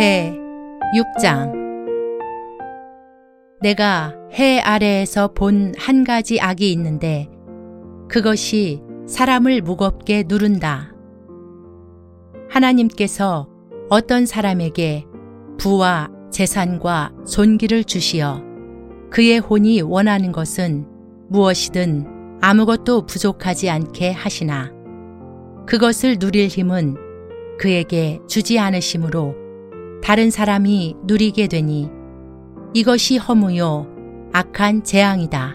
제 6장. 내가 해 아래에서 본 한 가지 악이 있는데 그것이 사람을 무겁게 누른다. 하나님께서 어떤 사람에게 부와 재산과 존귀를 주시어 그의 혼이 원하는 것은 무엇이든 아무것도 부족하지 않게 하시나 그것을 누릴 힘은 그에게 주지 않으시므로 다른 사람이 누리게 되니 이것이 허무요 악한 재앙이다.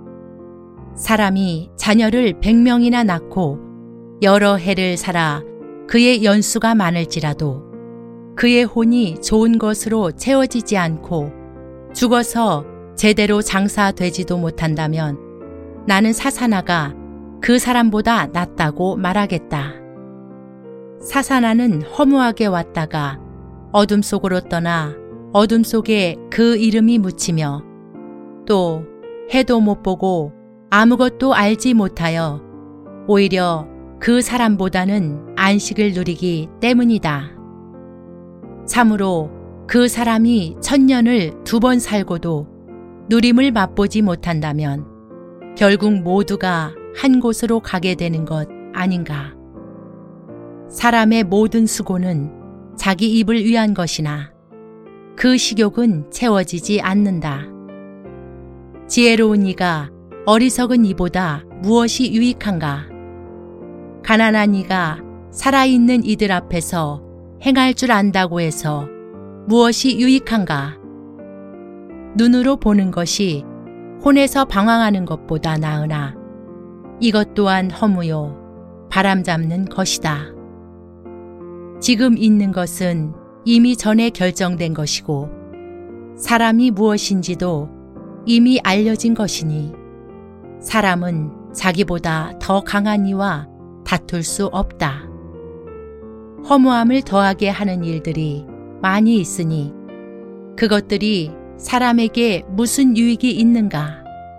사람이 자녀를 100명이나 낳고 여러 해를 살아 그의 연수가 많을지라도 그의 혼이 좋은 것으로 채워지지 않고 죽어서 제대로 장사되지도 못한다면 나는 사사나가 그 사람보다 낫다고 말하겠다. 사사나는 허무하게 왔다가 어둠 속으로 떠나 어둠 속에 그 이름이 묻히며 또 해도 못 보고 아무것도 알지 못하여 오히려 그 사람보다는 안식을 누리기 때문이다. 참으로 그 사람이 1000년을 2번 살고도 누림을 맛보지 못한다면 결국 모두가 한 곳으로 가게 되는 것 아닌가. 사람의 모든 수고는 자기 입을 위한 것이나 그 식욕은 채워지지 않는다. 지혜로운 이가 어리석은 이보다 무엇이 유익한가? 가난한 이가 살아있는 이들 앞에서 행할 줄 안다고 해서 무엇이 유익한가? 눈으로 보는 것이 혼에서 방황하는 것보다 나으나 이것 또한 허무요 바람잡는 것이다. 지금 있는 것은 이미 전에 결정된 것이고 사람이 무엇인지도 이미 알려진 것이니 사람은 자기보다 더 강한 이와 다툴 수 없다. 허무함을 더하게 하는 일들이 많이 있으니 그것들이 사람에게 무슨 유익이 있는가?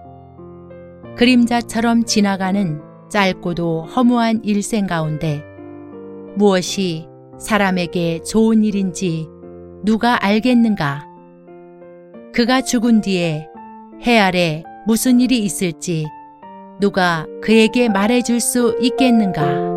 그림자처럼 지나가는 짧고도 허무한 일생 가운데 무엇이 사람에게 좋은 일인지 누가 알겠는가? 그가 죽은 뒤에 해 아래 무슨 일이 있을지 누가 그에게 말해줄 수 있겠는가?